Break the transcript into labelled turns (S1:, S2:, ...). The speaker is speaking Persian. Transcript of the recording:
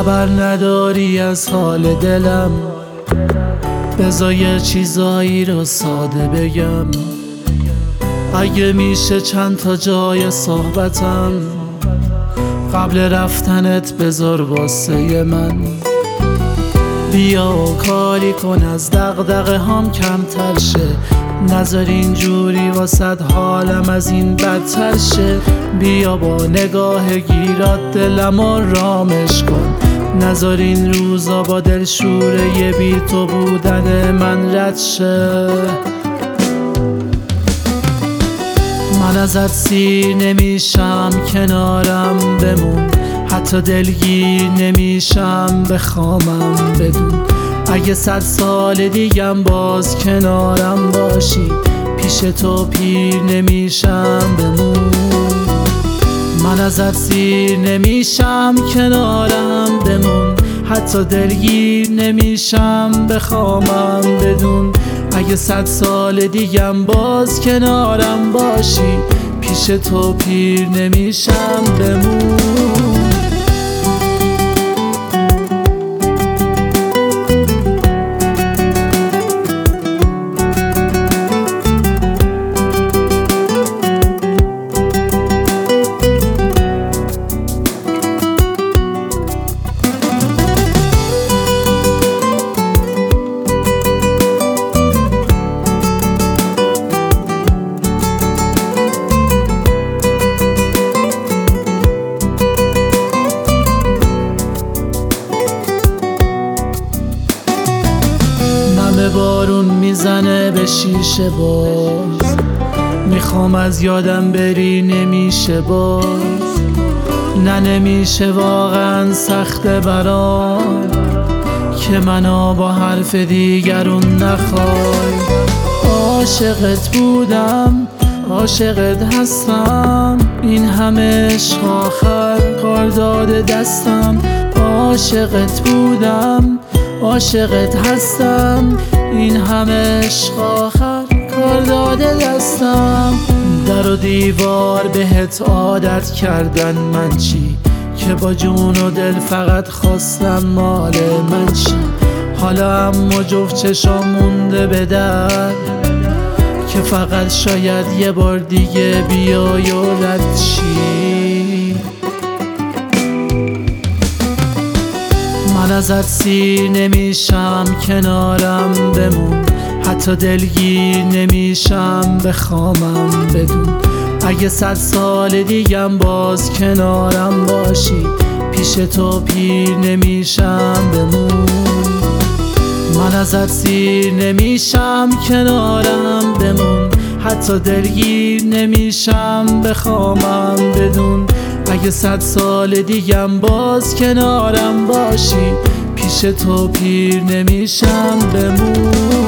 S1: خبر نداری از حال دلم، بذار یه چیزایی رو ساده بگم. اگه میشه چند تا جای صحبتم قبل رفتنت بذار واسه من. بیا و کاری کن از دغدغه هام کمتر شه، نذار اینجوری واسد حالم از این بدتر شه. بیا با نگاه گیرات دلم رامش کن، نذار این روزا با دلشوره بی تو بودن من رد شه. من ازت سیر نمیشم کنارم بمون، حتی دلگیر نمیشم بخوامم بدون. اگه 100 سال دیگم باز کنارم باشی، پیش تو پیر نمیشم بمون. من ازت سیر نمیشم کنارم بمون، حتی دلگیر نمیشم بخوامم بدون. اگه 100 سال دیگم باز کنارم باشی، پیش تو پیر نمیشم بمون. بارون میزنه به شیشه باز، میخوام از یادم بری نمیشه باز. نه نمیشه واقعا سخته برام که منو با حرف دیگرون نخوای. عاشقت بودم عاشقت هستم، این همه عشق آخر کار داده دستم. عاشقت بودم عاشقت هستم، این همه عشق آخر کار داده دستم. در و دیوار بهت عادت کردن من چی، که با جون و دل فقط خواستم مال من چی. حالا اما جفت چشام مونده به در، که فقط شاید یه بار دیگه بیای و رد چی. من ازت سیر نمیشم کنارم بمون، حتی دلگیر نمیشم بخوامم بدون. اگه 100 سال دیگم باز کنارم باشی، پیش تو پیر نمیشم بمون. من ازت سیر نمیشم کنارم بمون، حتی دلگیر نمیشم بخوامم بدون. اگه 100 سال دیگم باز کنارم باشی، پیش تو پیر نمیشم بمون.